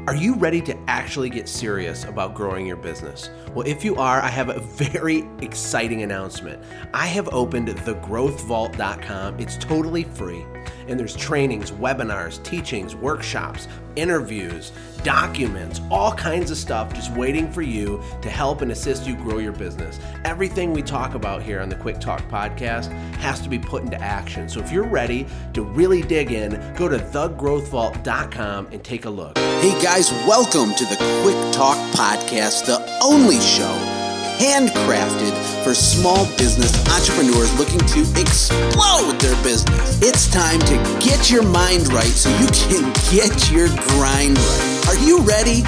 Are you ready to actually get serious about growing your business? Well, if you are, I have a very exciting announcement. I have opened thegrowthvault.com. It's totally free, and there's trainings, webinars, teachings, workshops, interviews, documents, all kinds of stuff just waiting for you to help and assist you grow your business. Everything we talk about here on the Quick Talk podcast has to be put into action. So if you're ready to really dig in, go to thegrowthvault.com and take a look. Hey guys, welcome to the Quick Talk podcast, the only show handcrafted for small business entrepreneurs looking to explode their business. It's time to get your mind right so you can get your grind right. Are you ready?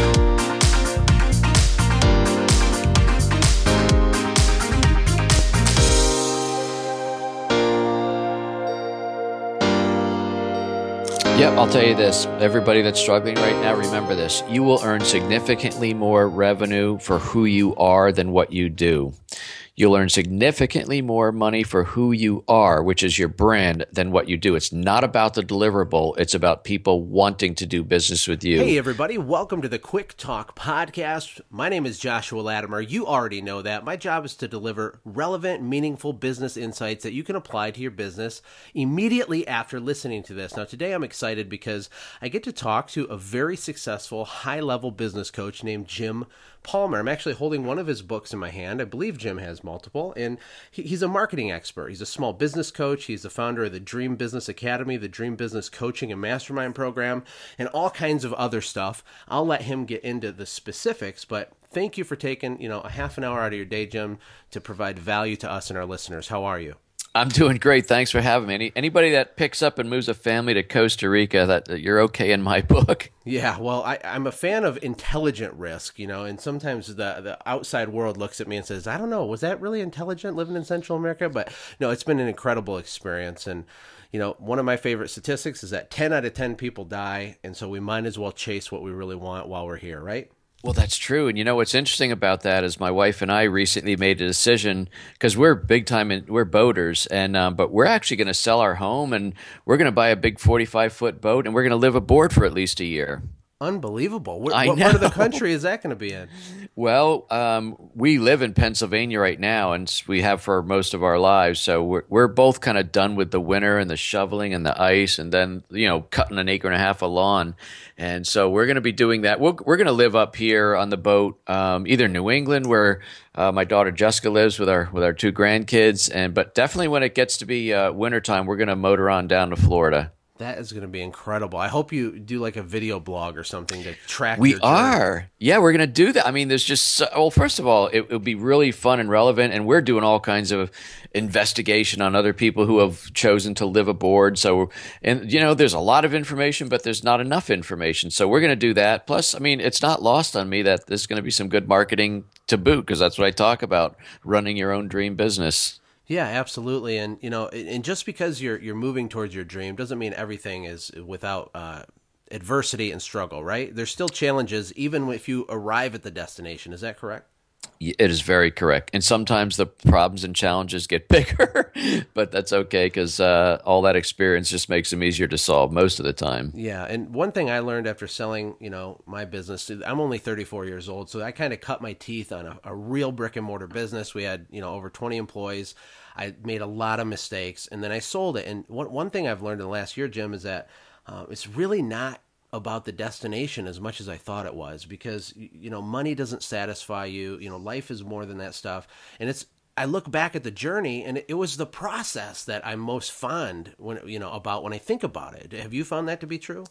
Yep, I'll tell you this. Everybody that's struggling right now, remember this. You will earn significantly more revenue for who you are than what you do. You'll earn significantly more money for who you are, which is your brand, than what you do. It's not about the deliverable. It's about people wanting to do business with you. Hey, everybody. Welcome to the Quick Talk podcast. My name is Joshua Latimer. You already know that. My job is to deliver relevant, meaningful business insights that you can apply to your business immediately after listening to this. Now, today I'm excited because I get to talk to a very successful, high-level business coach named Jim Palmer. I'm actually holding one of his books in my hand. I believe Jim has multiple, and he's a marketing expert. He's a small business coach. He's the founder of the Dream Business Academy, the Dream Business Coaching and Mastermind Program, and all kinds of other stuff. I'll let him get into the specifics, but thank you for taking, a half an hour out of your day, Jim, to provide value to us and our listeners. How are you? I'm doing great. Thanks for having me. Anybody that picks up and moves a family to Costa Rica, that you're okay in my book. Yeah, well, I'm a fan of intelligent risk, and sometimes the outside world looks at me and says, I don't know, was that really intelligent living in Central America? But no, it's been an incredible experience. And, one of my favorite statistics is that 10 out of 10 people die. And so we might as well chase what we really want while we're here, right? Well, that's true. And what's interesting about that is my wife and I recently made a decision, because we're big time, we're boaters, and but we're actually going to sell our home, and we're going to buy a big 45-foot boat, and we're going to live aboard for at least a year. Unbelievable. What part of the country is that going to be in? Well, we live in Pennsylvania right now, and we have for most of our lives. So we're both kind of done with the winter and the shoveling and the ice, and then cutting an acre and a half of lawn. And so we're going to be doing that. We're going to live up here on the boat, either New England, where my daughter Jessica lives with our two grandkids, but definitely when it gets to be wintertime, we're going to motor on down to Florida. That is going to be incredible. I hope you do like a video blog or something to track We your journey. are. Yeah, we're going to do that. I mean, there's just first of all, it would be really fun and relevant, and we're doing all kinds of investigation on other people who have chosen to live aboard. So, there's a lot of information, but there's not enough information. So we're going to do that. Plus, I mean, it's not lost on me that there's going to be some good marketing to boot, because that's what I talk about, running your own dream business. Yeah, absolutely. And, and just because you're moving towards your dream doesn't mean everything is without adversity and struggle, right? There's still challenges even if you arrive at the destination. Is that correct? It is very correct. And sometimes the problems and challenges get bigger, but that's okay, because all that experience just makes them easier to solve most of the time. Yeah. And one thing I learned after selling, my business, I'm only 34 years old, so I kind of cut my teeth on a real brick and mortar business. We had, over 20 employees. I made a lot of mistakes, and then I sold it. And one thing I've learned in the last year, Jim, is that it's really not about the destination as much as I thought it was, because, money doesn't satisfy you. Life is more than that stuff. And I look back at the journey, and it was the process that I'm most fond when I think about it. Have you found that to be true?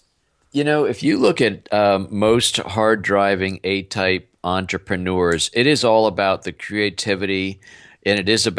If you look at most hard-driving A-type entrepreneurs, it is all about the creativity, and it is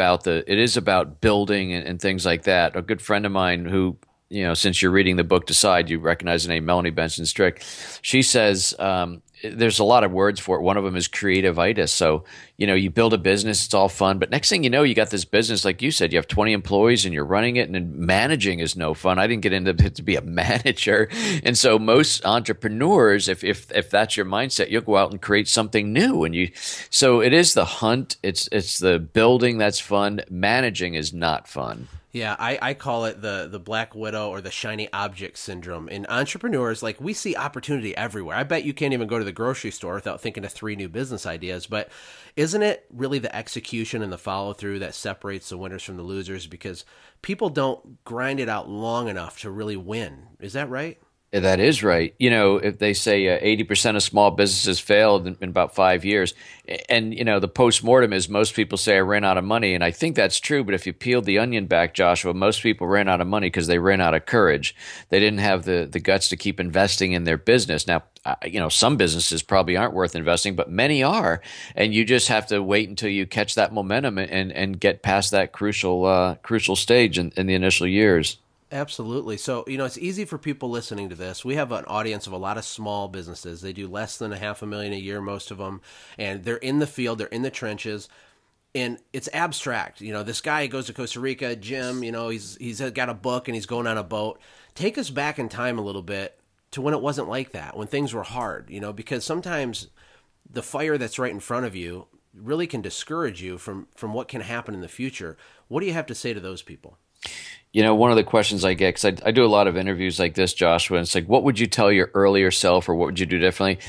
about building and things like that. A good friend of mine who, since you're reading the book Decide, you recognize the name Melanie Benson Strick. She says there's a lot of words for it. One of them is creativitis. So, you build a business, it's all fun, but next thing you know, you got this business, like you said, you have 20 employees and you're running it, and then managing is no fun. I didn't get into it to be a manager. And so most entrepreneurs, if that's your mindset, you'll go out and create something new. So it is the hunt. It's the building that's fun. Managing is not fun. Yeah, I call it the black widow or the shiny object syndrome. In entrepreneurs, like we see opportunity everywhere. I bet you can't even go to the grocery store without thinking of 3 new business ideas. But isn't it really the execution and the follow through that separates the winners from the losers? Because people don't grind it out long enough to really win. Is that right? Yeah, that is right. If they say 80% of small businesses failed in about 5 years, and the postmortem is most people say I ran out of money, and I think that's true. But if you peel the onion back, Joshua, most people ran out of money because they ran out of courage. They didn't have the guts to keep investing in their business. Now, some businesses probably aren't worth investing, but many are, and you just have to wait until you catch that momentum and get past that crucial stage in the initial years. Absolutely. So, it's easy for people listening to this. We have an audience of a lot of small businesses. They do less than $500,000 a year, most of them, and they're in the field, they're in the trenches, and it's abstract. This guy goes to Costa Rica, Jim, he's got a book and he's going on a boat. Take us back in time a little bit to when it wasn't like that, when things were hard, because sometimes the fire that's right in front of you really can discourage you from what can happen in the future. What do you have to say to those people? One of the questions I get, because I do a lot of interviews like this, Joshua, and it's like, what would you tell your earlier self, or what would you do differently?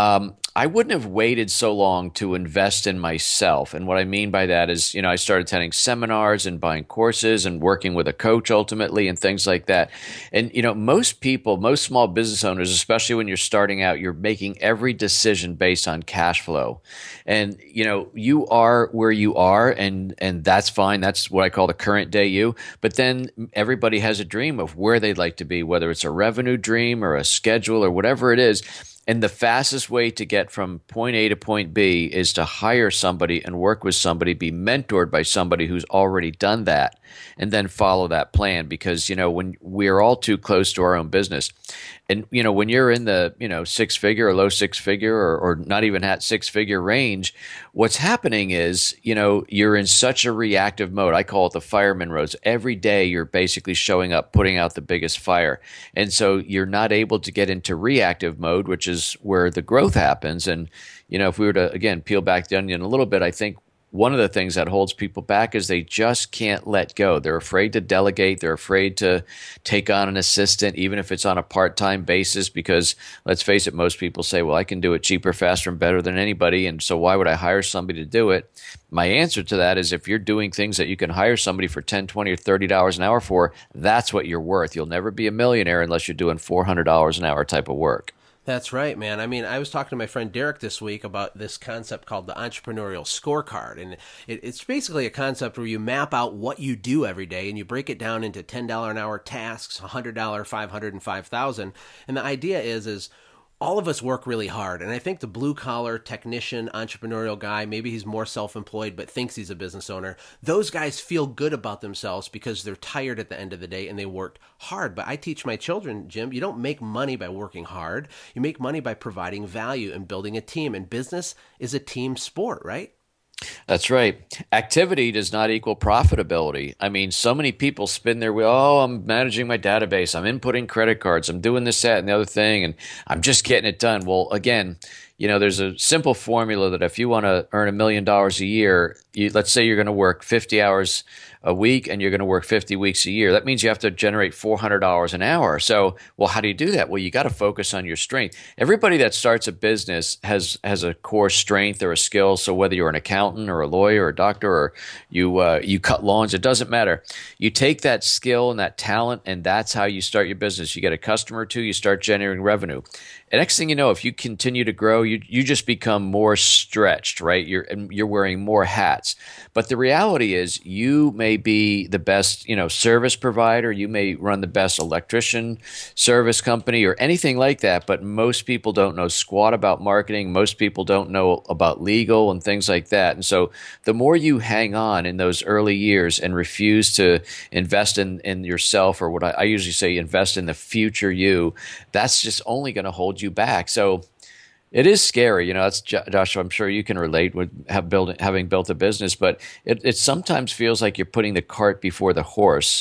I wouldn't have waited so long to invest in myself. And what I mean by that is, I started attending seminars and buying courses and working with a coach ultimately and things like that. And, most small business owners, especially when you're starting out, you're making every decision based on cash flow. And, you are where you are, and that's fine. That's what I call the current day you. But then everybody has a dream of where they'd like to be, whether it's a revenue dream or a schedule or whatever it is. And the fastest way to get from point A to point B is to hire somebody and work with somebody, be mentored by somebody who's already done that, and then follow that plan. Because, when we're all too close to our own business, and, when you're in the, 6-figure or low 6-figure or not even at 6-figure range, what's happening is, you're in such a reactive mode. I call it the fireman roads. Every day you're basically showing up, putting out the biggest fire. And so you're not able to get into reactive mode, which is where the growth happens. And, if we were to, again, peel back the onion a little bit, I think one of the things that holds people back is they just can't let go. They're afraid to delegate. They're afraid to take on an assistant, even if it's on a part-time basis, because let's face it, most people say, well, I can do it cheaper, faster, and better than anybody, and so why would I hire somebody to do it? My answer to that is if you're doing things that you can hire somebody for $10, $20, or $30 an hour for, that's what you're worth. You'll never be a millionaire unless you're doing $400 an hour type of work. That's right, man. I mean, I was talking to my friend Derek this week about this concept called the entrepreneurial scorecard. And it's basically a concept where you map out what you do every day and you break it down into $10 an hour tasks, $100, $500, and $5,000. And the idea is all of us work really hard. And I think the blue collar technician, entrepreneurial guy, maybe he's more self-employed but thinks he's a business owner. Those guys feel good about themselves because they're tired at the end of the day and they worked hard. But I teach my children, Jim, you don't make money by working hard. You make money by providing value and building a team. And business is a team sport, right? That's right. Activity does not equal profitability. I mean, so many people spin their wheel. Oh, I'm managing my database. I'm inputting credit cards. I'm doing this, that, and the other thing, and I'm just getting it done. Well, again, there's a simple formula that if you want to earn $1 million a year, let's say you're going to work 50 hours a week and you're going to work 50 weeks a year. That means you have to generate $400 an hour. So, well, how do you do that? Well, you got to focus on your strength. Everybody that starts a business has a core strength or a skill. So whether you're an accountant or a lawyer or a doctor or you cut lawns, it doesn't matter. You take that skill and that talent, and that's how you start your business. You get a customer or two, you start generating revenue. And next thing you know, if you continue to grow, you just become more stretched, right? You're wearing more hats. But the reality is you may be the best, service provider. You may run the best electrician service company or anything like that. But most people don't know squat about marketing. Most people don't know about legal and things like that. And so the more you hang on in those early years and refuse to invest in yourself, or what I usually say, invest in the future you, that's just only going to hold you back. So it is scary. That's Joshua, I'm sure you can relate with having built a business, but it sometimes feels like you're putting the cart before the horse,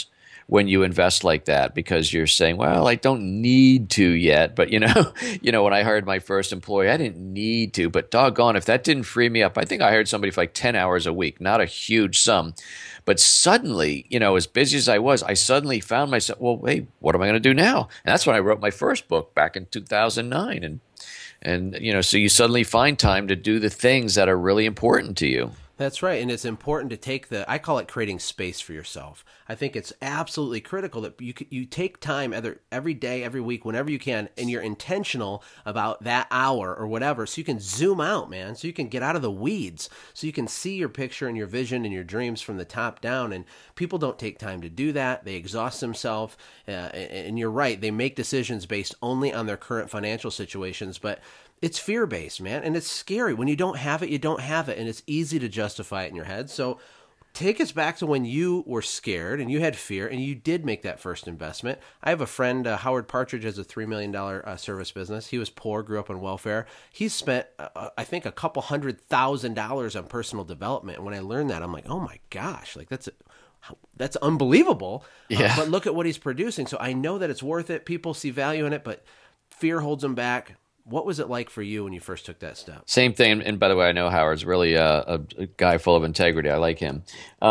when you invest like that, because you're saying, well, I don't need to yet. But, when I hired my first employee, I didn't need to. But doggone, if that didn't free me up, I think I hired somebody for like 10 hours a week, not a huge sum. But suddenly, as busy as I was, I suddenly found myself, well, hey, what am I going to do now? And that's when I wrote my first book back in 2009. And so you suddenly find time to do the things that are really important to you. That's right. And it's important to take I call it creating space for yourself. I think it's absolutely critical that you take time either every day, every week, whenever you can, and you're intentional about that hour or whatever, so you can zoom out, man, so you can get out of the weeds, so you can see your picture and your vision and your dreams from the top down. And people don't take time to do that. They exhaust themselves. And you're right. They make decisions based only on their current financial situations, but it's fear-based, man, and it's scary. When you don't have it, you don't have it, and it's easy to justify it in your head. So take us back to when you were scared and you had fear and you did make that first investment. I have a friend, Howard Partridge, has a $3 million service business. He was poor, grew up on welfare. He spent, I think, a couple $100,000 on personal development. And when I learned that, I'm like, oh my gosh, like that's unbelievable. Yeah. But look at what he's producing. So I know that it's worth it. People see value in it, but fear holds them back. What was it like for you when you first took that step? Same thing. And by the way, I know Howard's really a guy full of integrity. I like him.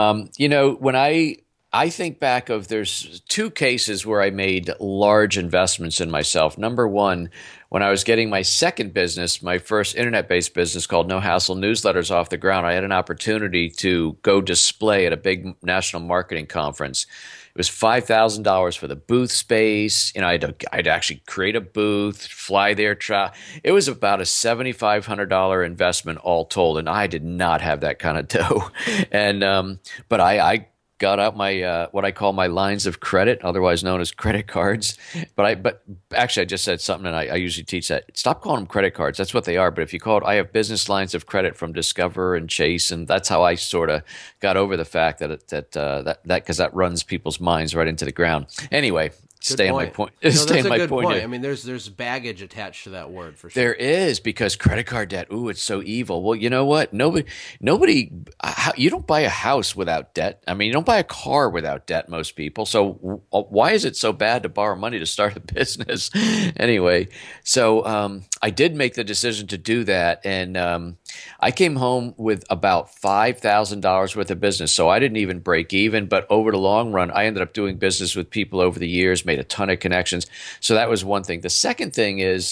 When I think back there's two cases where I made large investments in myself. Number one, when I was getting my second business, my first internet-based business called No Hassle Newsletters off the ground, I had an opportunity to go display at a big national marketing conference. It was $5,000 for the booth space. I'd actually create a booth, fly there, try. It was about a $7,500 investment all told, and I did not have that kind of dough. And but I got out my what I call my lines of credit, otherwise known as credit cards. But actually, I just said something, and I usually teach that. Stop calling them credit cards. That's what they are. But if you call it, I have business lines of credit from Discover and Chase, and that's how I sort of got over the fact that because that runs people's minds right into the ground. Anyway. Stay on my point. No, that's Stay on a my good point. I mean, there's baggage attached to that word for sure. There is, because credit card debt. Ooh, it's so evil. Well, you know what? Nobody. You don't buy a house without debt. I mean, you don't buy a car without debt. Most people. So why is it so bad to borrow money to start a business? Anyway, so I did make the decision to do that, and I came home with about $5,000 worth of business. So I didn't even break even. But over the long run, I ended up doing business with people over the years. Made a ton of connections. So that was one thing. The second thing is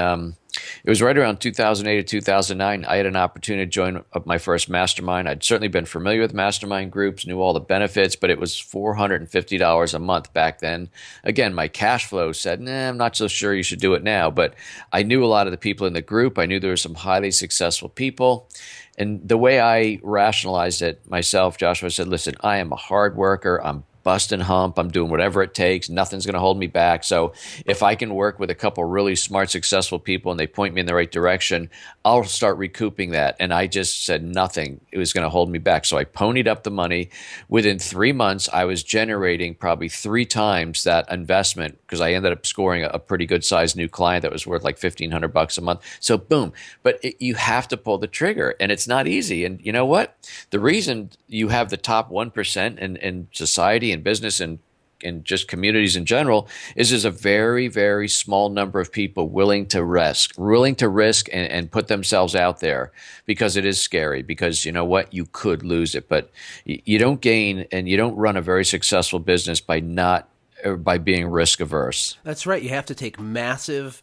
it was right around 2008 or 2009. I had an opportunity to join my first mastermind. I'd certainly been familiar with mastermind groups, knew all the benefits, but it was $450 a month back then. Again, my cash flow said, nah, I'm not so sure you should do it now. But I knew a lot of the people in the group. I knew there were some highly successful people. And the way I rationalized it myself, Joshua, said, listen, I am a hard worker. I'm bust and hump. I'm doing whatever it takes. Nothing's going to hold me back. So if I can work with a couple really smart, successful people and they point me in the right direction, I'll start recouping that. And I just said nothing. It was going to hold me back. So I ponied up the money. Within 3 months, I was generating probably 3 times that investment, because I ended up scoring a pretty good sized new client that was worth like $1,500 a month. So boom. But you have to pull the trigger, and it's not easy. And you know what? The reason you have the top 1% in society and business and just communities in general is there's a very, very small number of people willing to risk and put themselves out there, because it is scary, because you know what? You could lose it, but you don't gain and you don't run a very successful business by being risk averse. That's right. You have to take massive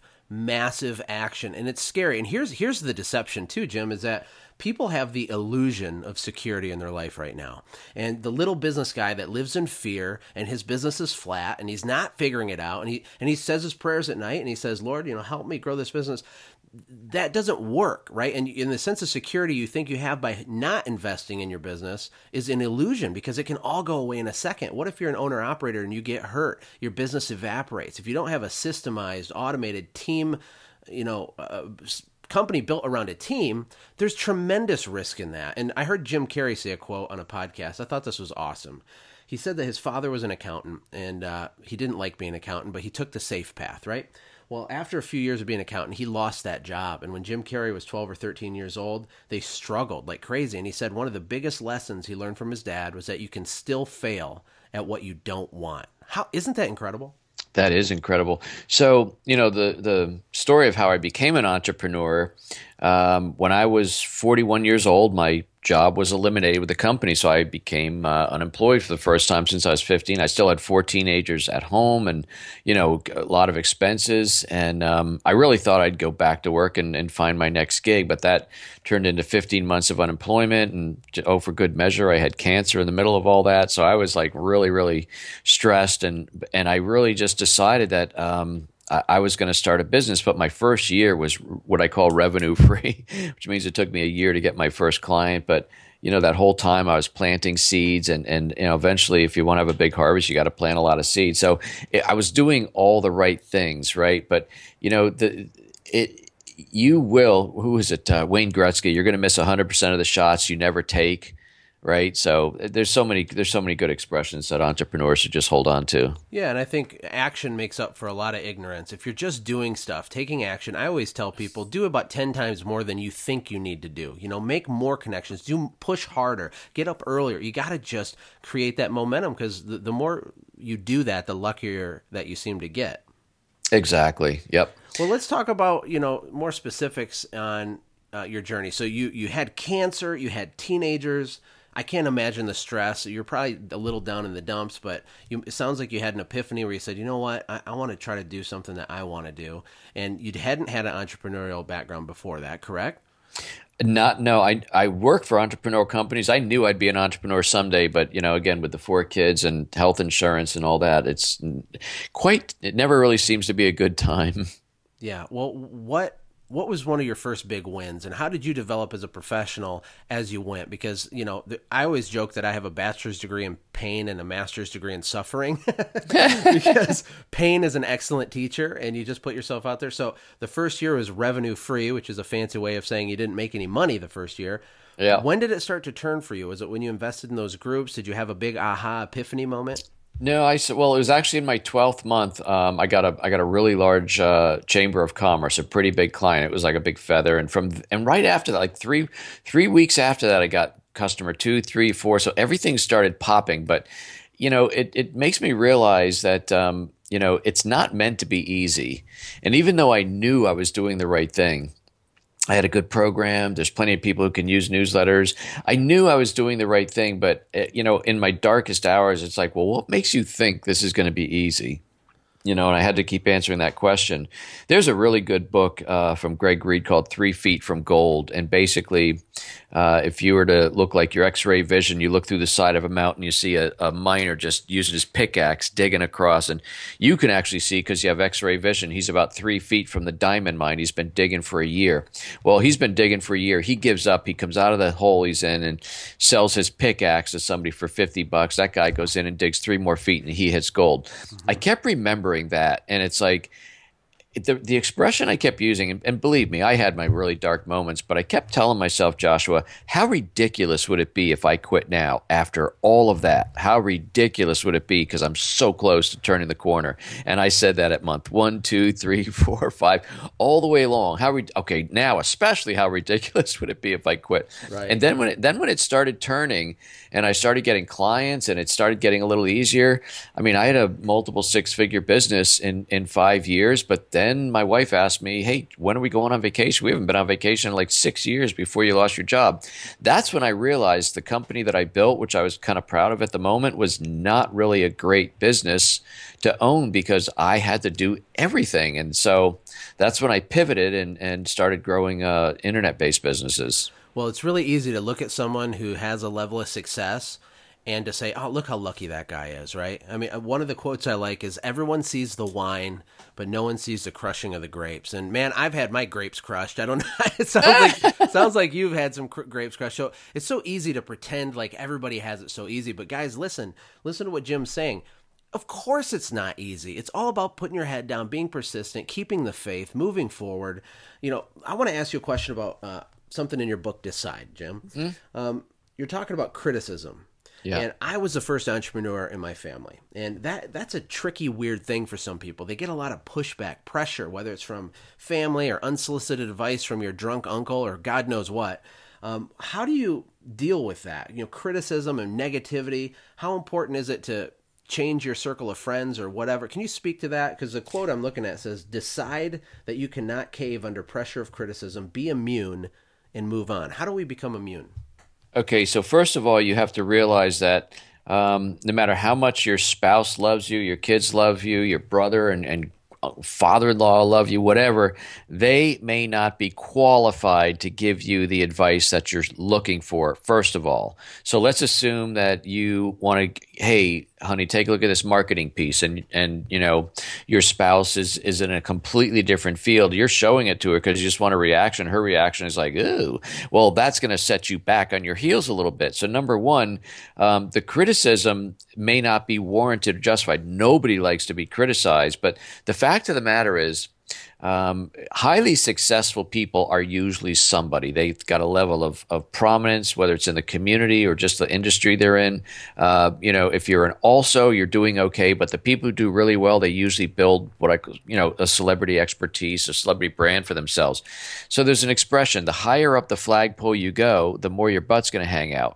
action, and it's scary. And here's the deception too, Jim, is that people have the illusion of security in their life right now. And the little business guy that lives in fear and his business is flat and he's not figuring it out, and he says his prayers at night and he says, Lord, help me grow this business. That doesn't work, right? And in the sense of security you think you have by not investing in your business is an illusion, because it can all go away in a second. What if you're an owner operator and you get hurt? Your business evaporates. If you don't have a systemized, automated team, company built around a team, there's tremendous risk in that. And I heard Jim Carrey say a quote on a podcast. I thought this was awesome. He said that his father was an accountant, and he didn't like being an accountant, but he took the safe path, right? Well, after a few years of being an accountant, he lost that job. And when Jim Carrey was 12 or 13 years old, they struggled like crazy. And he said one of the biggest lessons he learned from his dad was that you can still fail at what you don't want. How isn't that incredible? That is incredible. So, the story of how I became an entrepreneur, when I was 41 years old, my job was eliminated with the company. So I became unemployed for the first time since I was 15. I still had 4 teenagers at home and, a lot of expenses. And I really thought I'd go back to work and find my next gig. But that turned into 15 months of unemployment. And, for good measure, I had cancer in the middle of all that. So I was like really, really stressed. And I really just decided that I was going to start a business, but my first year was what I call revenue free, which means it took me a year to get my first client. But, that whole time I was planting seeds and eventually if you want to have a big harvest, you got to plant a lot of seeds. So I was doing all the right things, right? But, you will, who is it? Wayne Gretzky, you're going to miss 100% of the shots you never take. Right. So there's so many good expressions that entrepreneurs should just hold on to. Yeah. And I think action makes up for a lot of ignorance. If you're just doing stuff, taking action, I always tell people do about 10 times more than you think you need to do. Make more connections, push harder, get up earlier. You got to just create that momentum because the more you do that, the luckier that you seem to get. Exactly. Yep. Well, let's talk about, more specifics on your journey. So you had cancer, you had teenagers. I can't imagine the stress. You're probably a little down in the dumps, but it sounds like you had an epiphany where you said, you know what, I want to try to do something that I want to do. And you hadn't had an entrepreneurial background before that, correct? No. I work for entrepreneurial companies. I knew I'd be an entrepreneur someday, but again, with the 4 kids and health insurance and all that, it never really seems to be a good time. Yeah. Well, what was one of your first big wins, and how did you develop as a professional as you went? Because, I always joke that I have a bachelor's degree in pain and a master's degree in suffering because pain is an excellent teacher and you just put yourself out there. So the first year was revenue free, which is a fancy way of saying you didn't make any money the first year. Yeah. When did it start to turn for you? Was it when you invested in those groups? Did you have a big aha epiphany moment? No, it was actually in my 12th month. I got a really large chamber of commerce, a pretty big client. It was like a big feather, and right after that, like three weeks after that, I got customer 2, 3, 4. So everything started popping. But it makes me realize that it's not meant to be easy. And even though I knew I was doing the right thing, I had a good program. There's plenty of people who can use newsletters. I knew I was doing the right thing, but in my darkest hours, it's like, well, what makes you think this is going to be easy? And I had to keep answering that question. There's a really good book from Greg Reed called 3 Feet from Gold. And basically, if you were to look like your X-ray vision, you look through the side of a mountain, you see a miner just using his pickaxe, digging across. And you can actually see, because you have X-ray vision, he's about 3 feet from the diamond mine. He's been digging for a year. Well, he's been digging for a year. He gives up. He comes out of the hole he's in and sells his pickaxe to somebody for $50. That guy goes in and digs 3 more feet and he hits gold. Mm-hmm. I kept remembering that, and it's like the expression I kept using, and believe me, I had my really dark moments, but I kept telling myself, Joshua, how ridiculous would it be if I quit now after all of that? How ridiculous would it be, because I'm so close to turning the corner? And I said that at month 1, 2, 3, 4, 5, all the way along. Okay, now especially how ridiculous would it be if I quit? Right. And then when it started turning, and I started getting clients, and it started getting a little easier. I mean, I had a multiple 6-figure business in 5 years, but then my wife asked me, hey, when are we going on vacation? We haven't been on vacation in like 6 years before you lost your job. That's when I realized the company that I built, which I was kind of proud of at the moment, was not really a great business to own because I had to do everything. And so that's when I pivoted and started growing internet-based businesses. Well, it's really easy to look at someone who has a level of success and to say, oh, look how lucky that guy is, right? I mean, one of the quotes I like is, everyone sees the wine, but no one sees the crushing of the grapes. And man, I've had my grapes crushed. I don't know. It sounds like you've had some grapes crushed. So it's so easy to pretend like everybody has it so easy. But guys, listen to what Jim's saying. Of course it's not easy. It's all about putting your head down, being persistent, keeping the faith, moving forward. I want to ask you a question about something in your book, Decide, Jim. Mm-hmm. You're talking about criticism. Yeah. And I was the first entrepreneur in my family. And that's a tricky, weird thing for some people. They get a lot of pushback, pressure, whether it's from family or unsolicited advice from your drunk uncle or God knows what. How do you deal with that? Criticism and negativity. How important is it to change your circle of friends or whatever. Can you speak to that? Because the quote I'm looking at says, decide that you cannot cave under pressure of criticism, be immune, and move on. How do we become immune? Okay, so first of all, you have to realize that no matter how much your spouse loves you, your kids love you, your brother and father-in-law love you, whatever, they may not be qualified to give you the advice that you're looking for, first of all. So let's assume that you want to, hey, honey, take a look at this marketing piece, and you know, your spouse is in a completely different field. You're showing it to her because you just want a reaction. Her reaction is like, ooh, well, that's going to set you back on your heels a little bit. So number one, the criticism may not be warranted or justified. Nobody likes to be criticized, but the fact of the matter is, highly successful people are usually somebody. They've got a level of prominence, whether it's in the community or just the industry they're in. You know, if you're an also, you're doing okay, but the people who do really well, they usually build a celebrity expertise, a celebrity brand for themselves. So there's an expression: the higher up the flagpole you go, the more your butt's going to hang out.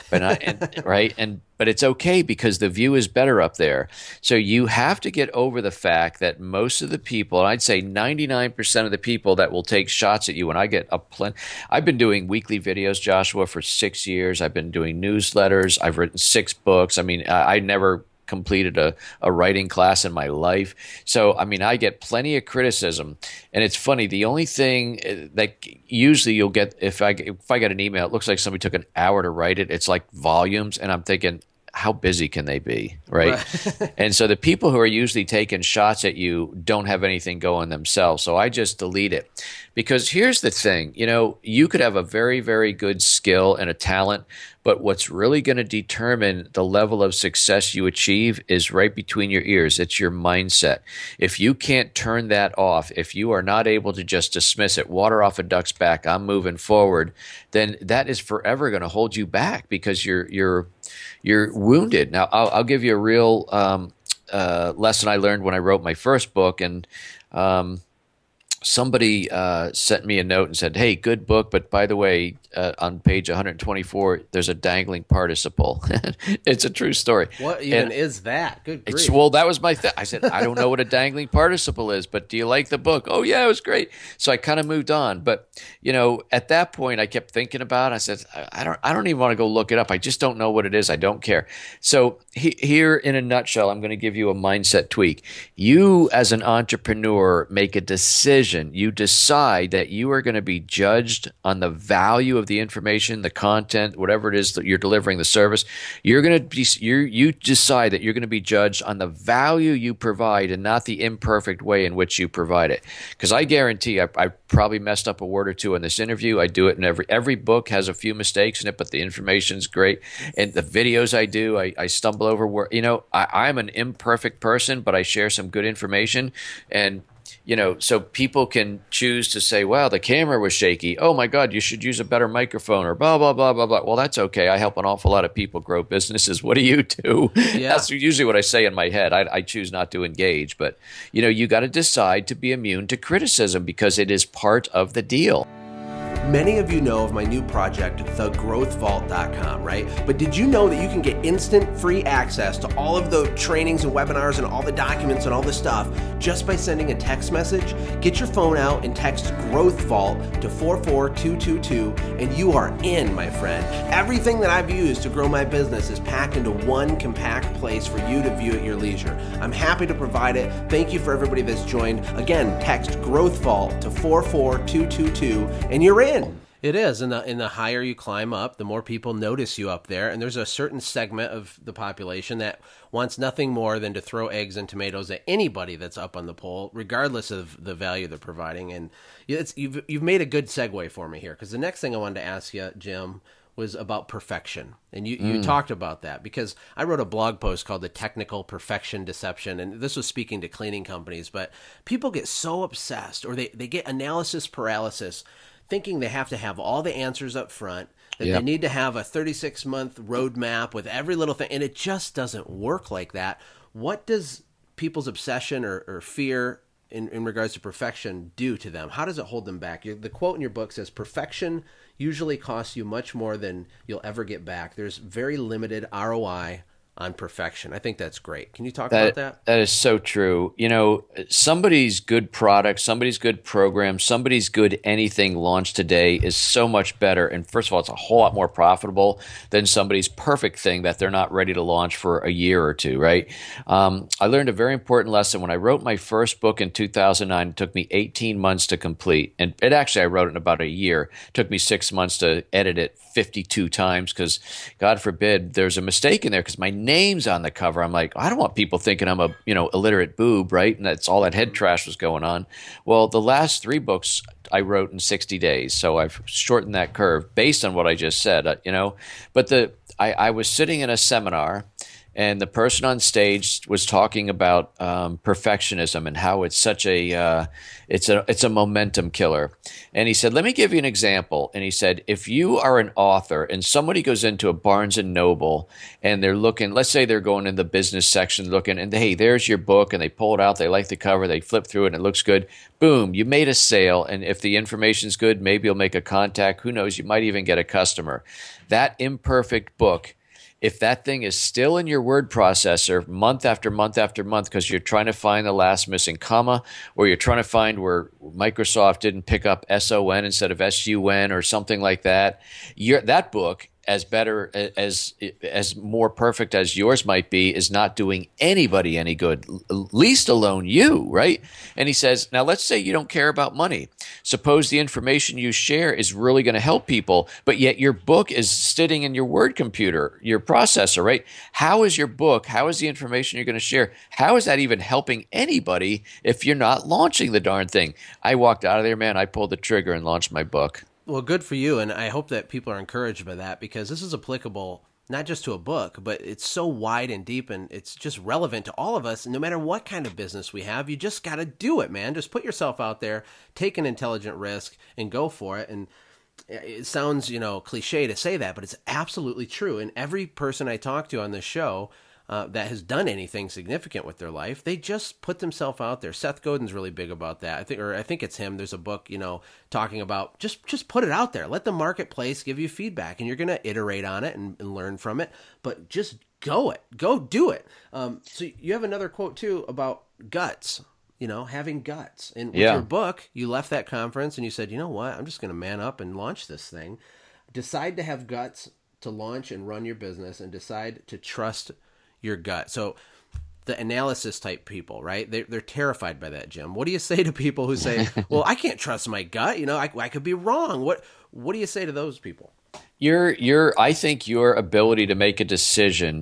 But it's okay because the view is better up there. So you have to get over the fact that most of the people, and I'd say 99% of the people that will take shots at you, and I get I've been doing weekly videos, Joshua, for 6 years. I've been doing newsletters. I've written 6 books. I mean, I never completed a writing class in my life. So, I mean, I get plenty of criticism. And it's funny, the only thing that usually you'll get, if I get an email, it looks like somebody took an hour to write it. It's like volumes. And I'm thinking, how busy can they be, right? And so the people who are usually taking shots at you don't have anything going themselves. So I just delete it. Because here's the thing, you know, you could have a very, very good skill and a talent, but what's really going to determine the level of success you achieve is right between your ears. It's your mindset. If you can't turn that off, if you are not able to just dismiss it, water off a duck's back, I'm moving forward, then that is forever going to hold you back because you're wounded. Now, I'll give you a real lesson I learned when I wrote my first book, and somebody sent me a note and said, hey, good book, but by the way, on page 124, there's a dangling participle. It's a true story. What even is that? Good grief. Well, that was my thing. I said, I don't know what a dangling participle is, but do you like the book? Oh, yeah, it was great. So I kind of moved on. But, you know, at that point, I kept thinking about it. I said, I don't even want to go look it up. I just don't know what it is. I don't care. So here, in a nutshell, I'm going to give you a mindset tweak. You, as an entrepreneur, make a decision. You decide that you are going to be judged on the value of the information, the content, whatever it is that you're delivering, the service. You're going to be, you decide that you're going to be judged on the value you provide and not the imperfect way in which you provide it. Because I guarantee I probably messed up a word or two in this interview. I do it in every book has a few mistakes in it, but the information's great. And the videos I do, I stumble over where, you know, I'm an imperfect person, but I share some good information. And you know, so people can choose to say, wow, the camera was shaky. Oh, my God, you should use a better microphone or blah, blah, blah, blah, blah. Well, that's okay. I help an awful lot of people grow businesses. What do you do? Yeah. That's usually what I say in my head. I choose not to engage. But, you know, you got to decide to be immune to criticism because it is part of the deal. Many of you know of my new project, thegrowthvault.com, right? But did you know that you can get instant free access to all of the trainings and webinars and all the documents and all the stuff just by sending a text message? Get your phone out and text Growth Vault to 44222 and you are in, my friend. Everything that I've used to grow my business is packed into one compact place for you to view at your leisure. I'm happy to provide it. Thank you for everybody that's joined. Again, text Growth Vault to 44222 and you're in. It is, and the higher you climb up, the more people notice you up there, and there's a certain segment of the population that wants nothing more than to throw eggs and tomatoes at anybody that's up on the pole, regardless of the value they're providing. And you've made a good segue for me here, because the next thing I wanted to ask you, Jim, was about perfection. And you talked about that, because I wrote a blog post called The Technical Perfection Deception, and this was speaking to cleaning companies, but people get so obsessed, or they get analysis paralysis, thinking they have to have all the answers up front, that they need to have a 36-month roadmap with every little thing, and it just doesn't work like that. What does people's obsession or fear in regards to perfection do to them? How does it hold them back? The quote in your book says, perfection usually costs you much more than you'll ever get back. There's very limited ROI on perfection. I think that's great. Can you talk about that? That is so true. Somebody's good product, somebody's good program, somebody's good anything launched today is so much better. And first of all, it's a whole lot more profitable than somebody's perfect thing that they're not ready to launch for a year or two, right? I learned a very important lesson when I wrote my first book in 2009. It took me 18 months to complete. And I wrote it in about a year. It took me 6 months to edit it 52 times because, God forbid, there's a mistake in there because my name's on the cover. I'm like, I don't want people thinking I'm a illiterate boob, right? And that's all that head trash was going on. Well, the last 3 books I wrote in 60 days, so I've shortened that curve based on what I just said. But I was sitting in a seminar. And the person on stage was talking about perfectionism and how it's such it's a momentum killer. And he said, let me give you an example. And he said, if you are an author and somebody goes into a Barnes and Noble and they're looking, let's say they're going in the business section looking, and hey, there's your book, and they pull it out, they like the cover, they flip through it, and it looks good. Boom, you made a sale. And if the information's good, maybe you'll make a contact. Who knows? You might even get a customer. That imperfect book, if that thing is still in your word processor month after month after month because you're trying to find the last missing comma, or you're trying to find where Microsoft didn't pick up SON instead of SUN or something like that, that book, as better as more perfect as yours might be, is not doing anybody any good, least alone you, right? And he says, now let's say you don't care about money. Suppose the information you share is really going to help people, but yet your book is sitting in your word computer, your processor, right? How is your book, how is the information you're going to share, how is that even helping anybody if you're not launching the darn thing? I walked out of there, man, I pulled the trigger and launched my book. Well, good for you, and I hope that people are encouraged by that, because this is applicable not just to a book, but it's so wide and deep, and it's just relevant to all of us. And no matter what kind of business we have, you just got to do it, man. Just put yourself out there, take an intelligent risk, and go for it. And it sounds, cliche to say that, but it's absolutely true. And every person I talk to on this show that has done anything significant with their life, they just put themselves out there. Seth Godin's really big about that. I think it's him. There's a book, talking about just put it out there. Let the marketplace give you feedback, and you're going to iterate on it and learn from it. But just go do it. So you have another quote too about guts. Having guts. And with your book, you left that conference and you said, you know what? I'm just going to man up and launch this thing. Decide to have guts to launch and run your business, and decide to trust your gut. So the analysis type people, right? They're terrified by that, Jim. What do you say to people who say, well, I can't trust my gut. I could be wrong. What do you say to those people? I think your ability to make a decision,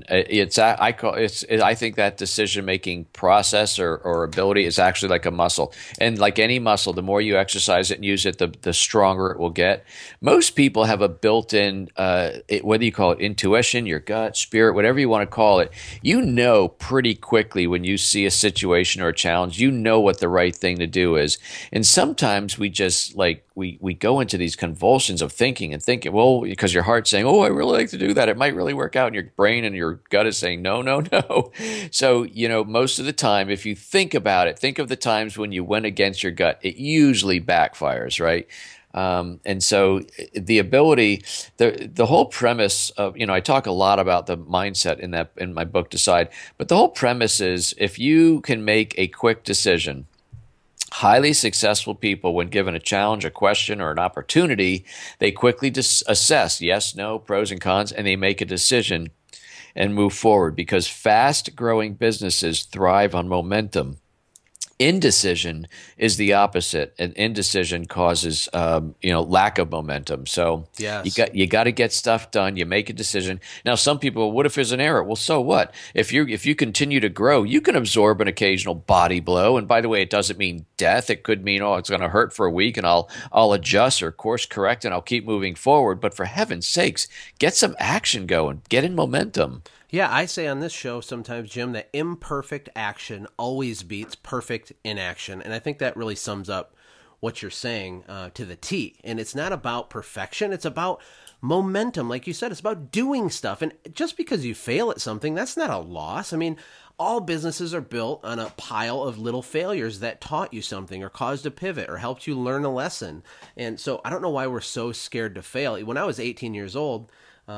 I think that decision-making process or ability is actually like a muscle. And like any muscle, the more you exercise it and use it, the stronger it will get. Most people have a built-in, whether you call it intuition, your gut, spirit, whatever you want to call it, pretty quickly when you see a situation or a challenge, what the right thing to do is. And sometimes we just we go into these convulsions of thinking, well, because your heart's saying, oh, I really like to do that. It might really work out. And your brain and your gut is saying, no, no, no. So, most of the time, if you think about it, think of the times when you went against your gut, it usually backfires, right? And so the ability, the whole premise of, I talk a lot about the mindset in my book, Decide, but the whole premise is if you can make a quick decision. Highly successful people, when given a challenge, a question, or an opportunity, they quickly assess yes, no, pros and cons, and they make a decision and move forward, because fast-growing businesses thrive on momentum. Indecision is the opposite, and indecision causes lack of momentum. So yes. you got to get stuff done. You make a decision. Now, some people, what if there's an error? Well, so what? If you continue to grow, you can absorb an occasional body blow. And by the way, it doesn't mean death. It could mean, it's going to hurt for a week, and I'll adjust or course correct, and I'll keep moving forward. But for heaven's sakes, get some action going. Get in momentum. Yeah, I say on this show sometimes, Jim, that imperfect action always beats perfect inaction. And I think that really sums up what you're saying to the T. And it's not about perfection. It's about momentum. Like you said, it's about doing stuff. And just because you fail at something, that's not a loss. I mean, all businesses are built on a pile of little failures that taught you something or caused a pivot or helped you learn a lesson. And so I don't know why we're so scared to fail. When I was 18 years old,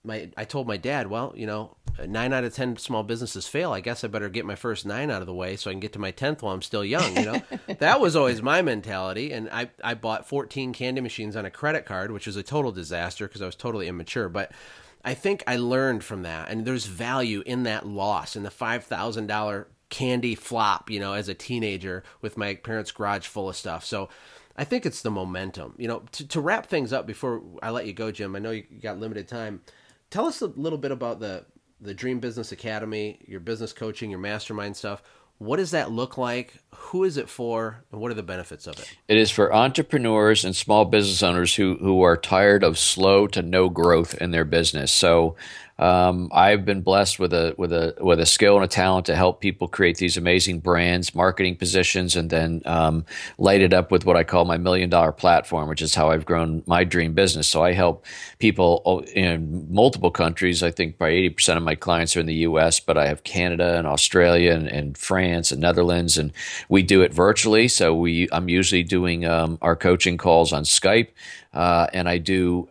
I told my dad, well, 9 out of 10 small businesses fail. I guess I better get my first 9 out of the way so I can get to my 10th while I'm still young. That was always my mentality. And I bought 14 candy machines on a credit card, which was a total disaster because I was totally immature. But I think I learned from that. And there's value in that loss, in the $5,000 candy flop, as a teenager with my parents' garage full of stuff. So I think it's the momentum. To wrap things up before I let you go, Jim, I know you got limited time. Tell us a little bit about the Dream Business Academy, your business coaching, your mastermind stuff. What does that look like? Who is it for? And what are the benefits of it? It is for entrepreneurs and small business owners who are tired of slow to no growth in their business. So I've been blessed with a skill and a talent to help people create these amazing brands, marketing positions, and then light it up with what I call my $1 million platform, which is how I've grown my dream business. So I help people in multiple countries. I think probably 80% of my clients are in the U.S., but I have Canada and Australia and France and Netherlands, and we do it virtually. So I'm usually doing our coaching calls on Skype, and I do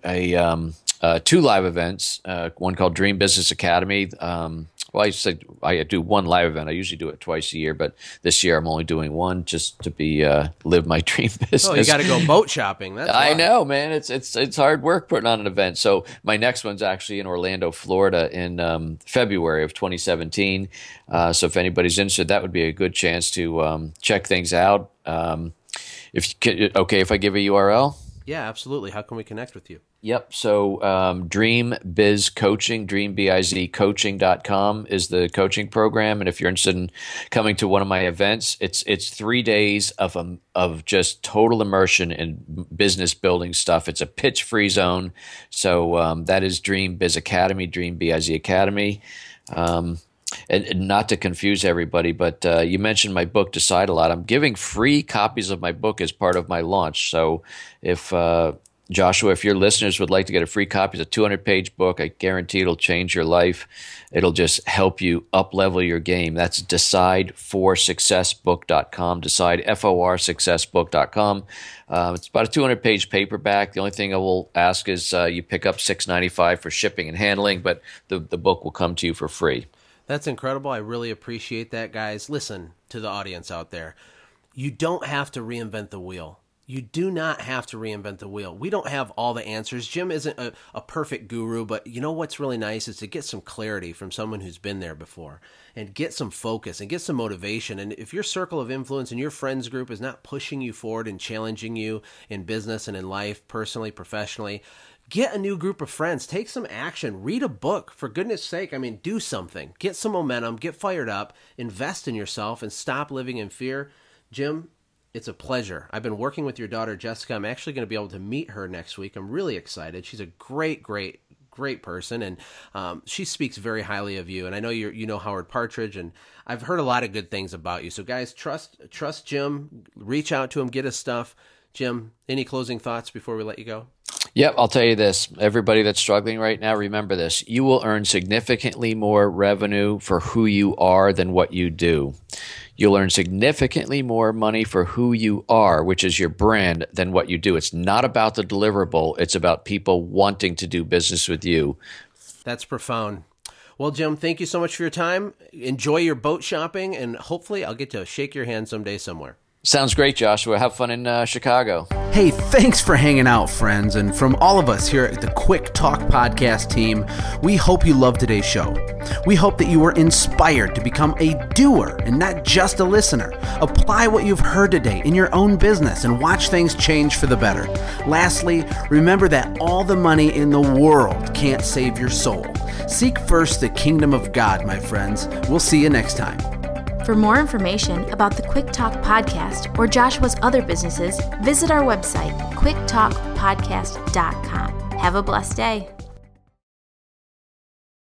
2 live events, one called Dream Business Academy. I said I do 1 live event. I usually do it twice a year, but this year I'm only doing 1 just to live my dream business. Oh, you got to go boat shopping. That's I know, man. It's hard work putting on an event. So my next one's actually in Orlando, Florida, in February of 2017. So if anybody's interested, that would be a good chance to check things out. If I give a URL. Yeah, absolutely. How can we connect with you? Yep. So Dream Biz Coaching, dreambizcoaching.com is the coaching program. And if you're interested in coming to one of my events, it's 3 days of just total immersion in business building stuff. It's a pitch-free zone. So that is Dream Biz Academy, Dream Biz Academy. And not to confuse everybody, but you mentioned my book, Decide a Lot. I'm giving free copies of my book as part of my launch. So if Joshua, if your listeners would like to get a free copy, it's a 200-page book. I guarantee it'll change your life. It'll just help you up-level your game. That's decideforsuccessbook.com, decideforsuccessbook.com. It's about a 200-page paperback. The only thing I will ask is you pick up $6.95 for shipping and handling, but the book will come to you for free. That's incredible. I really appreciate that, guys. Listen to the audience out there. You don't have to reinvent the wheel. You do not have to reinvent the wheel. We don't have all the answers. Jim isn't a perfect guru, but you know what's really nice is to get some clarity from someone who's been there before and get some focus and get some motivation. And if your circle of influence and your friends group is not pushing you forward and challenging you in business and in life, personally, professionally, get a new group of friends. Take some action. Read a book. For goodness sake, do something. Get some momentum. Get fired up. Invest in yourself and stop living in fear. Jim, it's a pleasure. I've been working with your daughter, Jessica. I'm actually going to be able to meet her next week. I'm really excited. She's a great person, and she speaks very highly of you. And I know you know Howard Partridge, and I've heard a lot of good things about you. So guys, trust Jim. Reach out to him. Get his stuff. Jim, any closing thoughts before we let you go? Yep, I'll tell you this. Everybody that's struggling right now, remember this. You will earn significantly more revenue for who you are than what you do. You'll earn significantly more money for who you are, which is your brand, than what you do. It's not about the deliverable. It's about people wanting to do business with you. That's profound. Well, Jim, thank you so much for your time. Enjoy your boat shopping, and hopefully I'll get to shake your hand someday somewhere. Sounds great, Joshua. Have fun in Chicago. Hey, thanks for hanging out, friends. And from all of us here at the Quick Talk Podcast team, we hope you loved today's show. We hope that you were inspired to become a doer and not just a listener. Apply what you've heard today in your own business and watch things change for the better. Lastly, remember that all the money in the world can't save your soul. Seek first the kingdom of God, my friends. We'll see you next time. For more information about the Quick Talk Podcast or Joshua's other businesses, visit our website, quicktalkpodcast.com. Have a blessed day.